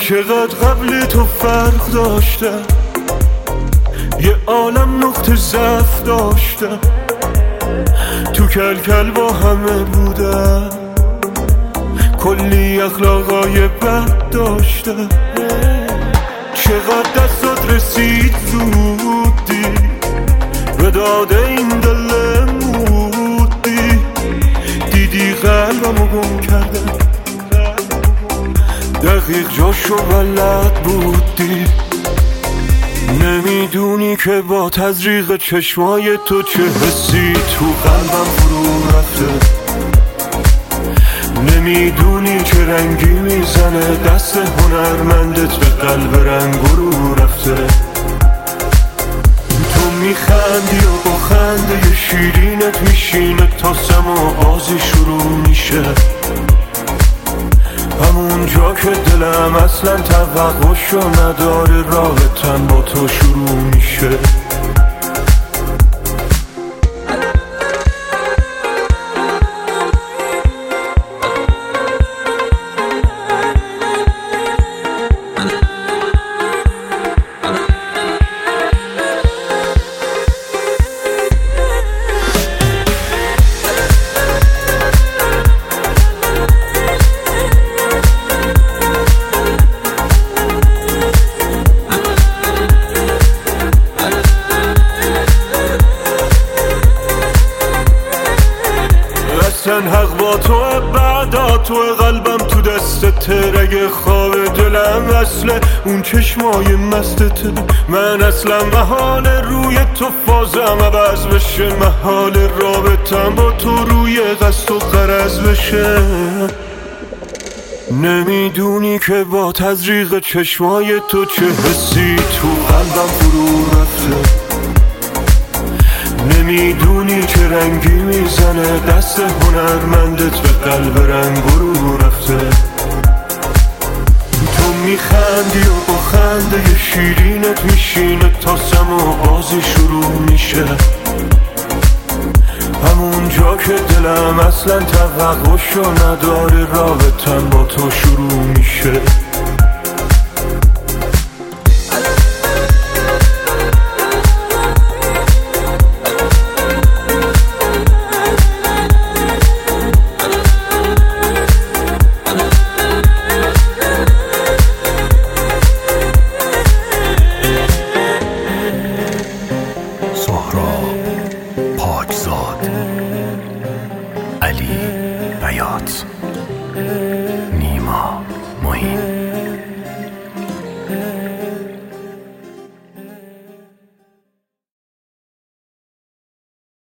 چقدر قبل تو فرق داشتم، یه عالم نقطه ضعف داشتم، تو کل با همه بودم، کلی اخلاقای بد داشتم. چقدر دستات رسید زودی، به داده این دل مودی، دیدی قلبمو گم کردم، دقیق جاشو بلد بودی. نمیدونی که با تزریق چشمای تو چه حسی تو قلبم فرو رفته، نمیدونی چه رنگی میزنه دست هنرمندت به قلب رنگ رو رفته. تو میخندی و با خنده شیرینت میشینه تا سما آزی شروع میشه، همون جا که دلم اصلا توقعشو نداره رابطم با تو شروع میشه. اصلا حق با تو، بعدا تو قلبم تو دستت، رگ خواب دلم اصله اون چشمای مستت. من اصلا محال روی تو فازم عوض بشه، محال رابطم با تو روی قصد و غرض بشه. نمیدونی که با تزریق چشمای تو چه حسی تو قلبم فرو رفته، نمیدونی چه رنگی میزنه دست هنرمندت به قلب رنگ رو رفته. تو میخندی و با خنده شیرینت میشینه تا سما آزی شروع میشه، همون جا که دلم اصلا توقعشو نداره رابطم با تو شروع میشه. پاکزاد، علی بیات، نیما معین.